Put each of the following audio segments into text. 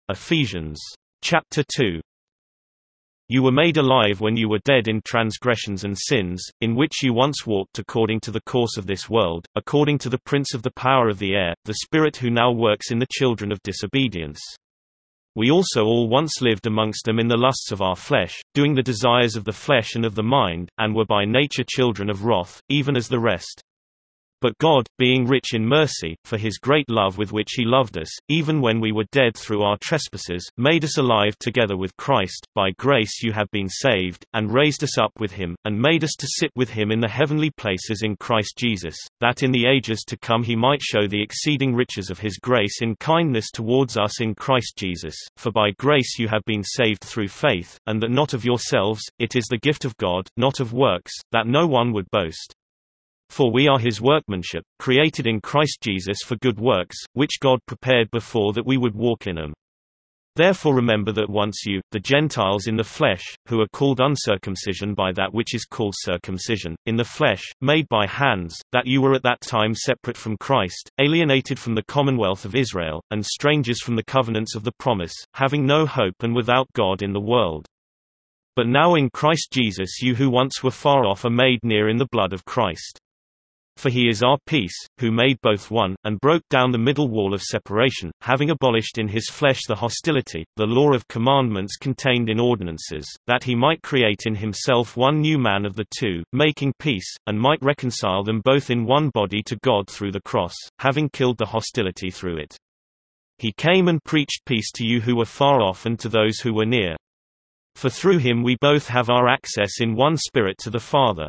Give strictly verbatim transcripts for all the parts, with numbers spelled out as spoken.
Ephesians chapter two. You were made alive when you were dead in transgressions and sins, in which you once walked according to the course of this world, according to the prince of the power of the air, the spirit who now works in the children of disobedience. We also all once lived amongst them in the lusts of our flesh, doing the desires of the flesh and of the mind, and were by nature children of wrath, even as the rest. But God, being rich in mercy, for his great love with which he loved us, even when we were dead through our trespasses, made us alive together with Christ. By grace you have been saved, and raised us up with him, and made us to sit with him in the heavenly places in Christ Jesus, that in the ages to come he might show the exceeding riches of his grace in kindness towards us in Christ Jesus. For by grace you have been saved through faith, and that not of yourselves, it is the gift of God, not of works, that no one would boast. For we are his workmanship, created in Christ Jesus for good works, which God prepared before that we would walk in them. Therefore remember that once you, the Gentiles in the flesh, who are called uncircumcision by that which is called circumcision, in the flesh, made by hands, that you were at that time separate from Christ, alienated from the commonwealth of Israel, and strangers from the covenants of the promise, having no hope and without God in the world. But now in Christ Jesus you who once were far off are made near in the blood of Christ. For he is our peace, who made both one, and broke down the middle wall of separation, having abolished in his flesh the hostility, the law of commandments contained in ordinances, that he might create in himself one new man of the two, making peace, and might reconcile them both in one body to God through the cross, having killed the hostility through it. He came and preached peace to you who were far off and to those who were near. For through him we both have our access in one Spirit to the Father.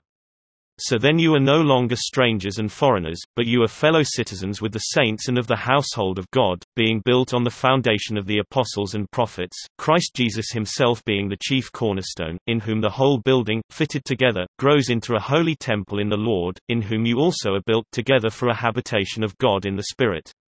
So then you are no longer strangers and foreigners, but you are fellow citizens with the saints and of the household of God, being built on the foundation of the apostles and prophets, Christ Jesus himself being the chief cornerstone, in whom the whole building, fitted together, grows into a holy temple in the Lord, in whom you also are built together for a habitation of God in the Spirit.